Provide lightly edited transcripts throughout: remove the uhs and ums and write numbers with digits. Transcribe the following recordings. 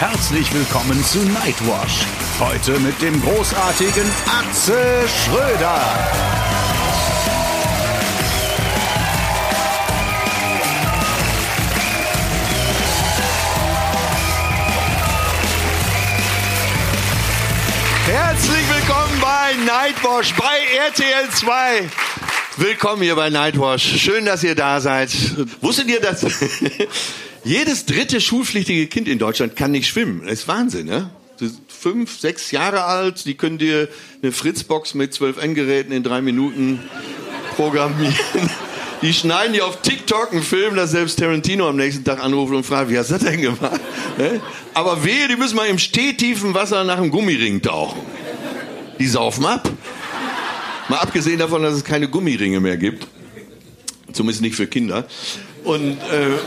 Herzlich willkommen zu Nightwash. Heute mit dem großartigen Atze Schröder. Herzlich willkommen bei Nightwash, bei RTL 2. Willkommen hier bei Nightwash. Schön, dass ihr da seid. Wusstet ihr, dass jedes dritte schulpflichtige Kind in Deutschland kann nicht schwimmen? Das ist Wahnsinn, ne? 5, 6 Jahre alt, die können dir eine Fritzbox mit 12 Endgeräten in 3 Minuten programmieren. Die schneiden dir auf TikTok einen Film, dass selbst Tarantino am nächsten Tag anruft und fragt, wie hast du das denn gemacht? Aber wehe, die müssen mal im stehtiefen Wasser nach einem Gummiring tauchen. Die saufen ab. Mal abgesehen davon, dass es keine Gummiringe mehr gibt. Zumindest nicht für Kinder. Und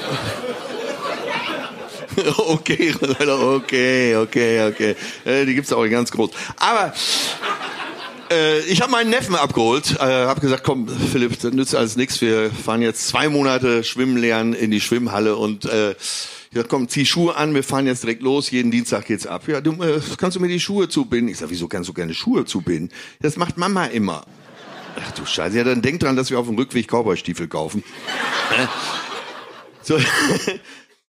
okay. Die gibt's auch ganz groß. Aber ich habe meinen Neffen abgeholt, habe gesagt, komm Philipp, das nützt alles nichts. Wir fahren jetzt 2 Monate schwimmen lernen in die Schwimmhalle und ich sag, komm, zieh Schuhe an, wir fahren jetzt direkt los, jeden Dienstag geht's ab. Ja, du kannst du mir die Schuhe zubinden? Ich sag, wieso kannst du keine Schuhe zubinden? Das macht Mama immer. Ach du Scheiße, ja, dann denk dran, dass wir auf dem Rückweg Cowboy-Stiefel kaufen. So,